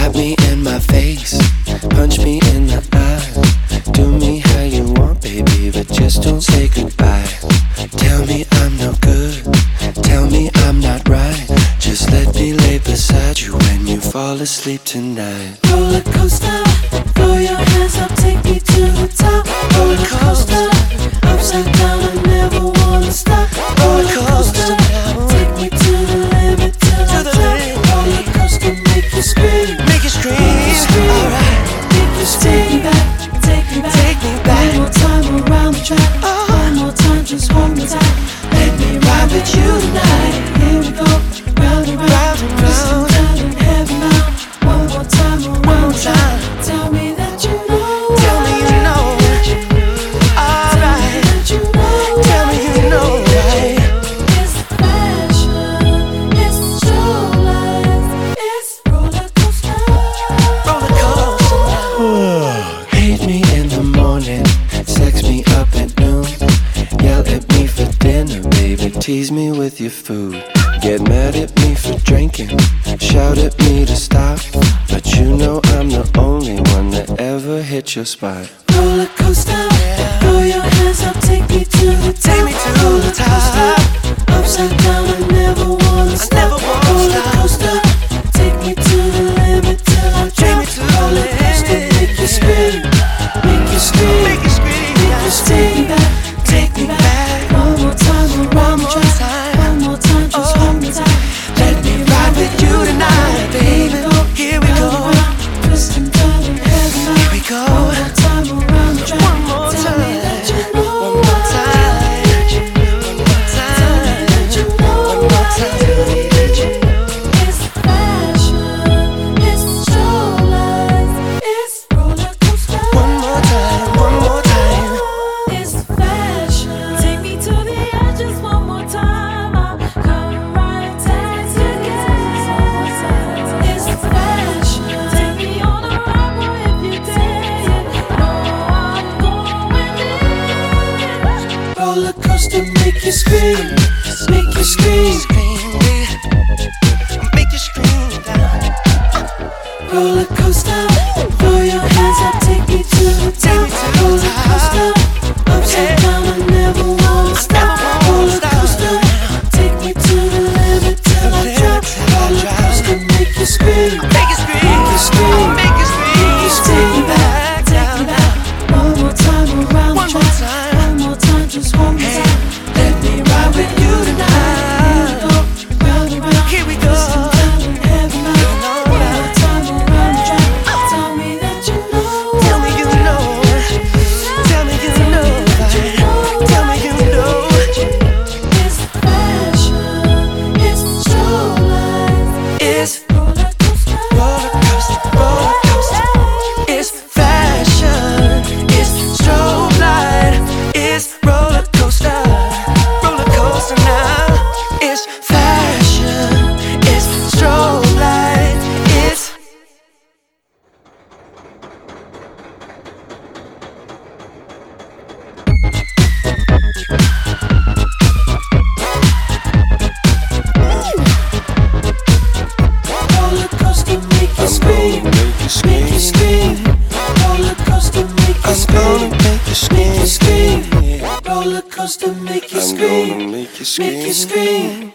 Slap me in my face, punch me in the eye. Do me how you want, baby, but just don't say goodbye. Tell me I'm no good, tell me I'm not right. Just let me lay beside you when you fall asleep tonight. Roller coaster, throw your hands up, take me to the top. Roller coaster, upside down, I never wanna stop. Roller coaster, take me to the limit till I drop. Roller coaster, make you scream, make you scream, alright. Make you scream, take me back. One more time around the track. One more time, just hold me tight. Let me ride with you tonight. Here we go, round and round, twisting down in heaven now. One more time around the track. Tell me that you know. Tell me you know. Alright. Tell me you know, right? It's fashion, it's show life, it's roller coaster. Roller coaster. Hate me in the morning, sex me up at noon. Yell at me for dinner, baby, tease me with your food. Get mad at me for drinking, shout at me to stop. But you know I'm the only one that ever hit your spot. Roller coaster, throw your hands up, take me to the top. Take me to the top. Upside down, I never wanna stop. Roller coaster, take me to the limit till I drop. Roller coaster, make you scream, make you scream, Make you scream, make you scream. Take me back. One more time around the track. One more time, just hold me tight. Let me ride with you tonight, baby. Here we go. Twisting down in heaven now. Here we go. One more time around the track. One more Tell me that you time. know. One more time. One more time. One more time. It's fashion, it's show life, it's roller coaster. One more time. One more time. It's fashion. Take me to the edge just one more time. I'll come right down together. It's fashion. Take me on a ride, boy, if you dare. No, I'm going in. Roller coaster, make you scream, make you scream. Make you scream down. Roller coaster, throw your hands up, take me to the top. Roller coaster, upside down, I never wanna stop. Roller coaster, take me to the limit till I drop. Roller coaster, make you scream, Make you scream. make you scream, Make you scream. make you take me back, take me back. One more time around the One more track. time. One more time, just hold me tight. Let me ride with you tonight. Round and round, Here we go. twisting down in heaven now. One more time around the track. Tell me that you know. Tell me you know. Tell me you know. Tell me you know. It's fashion, it's show life, It's roller coaster. roller coaster, roller coaster. It's fashion. It's strobe light. It's roller coaster. Roller coaster now. It's fashion. It's strobe light. It's Roller coaster, make you scream, make you scream. Roller coaster, make you I'm scream, gonna make you make you scream. scream. Roller coaster, make you I'm scream, gonna make you make you scream. scream.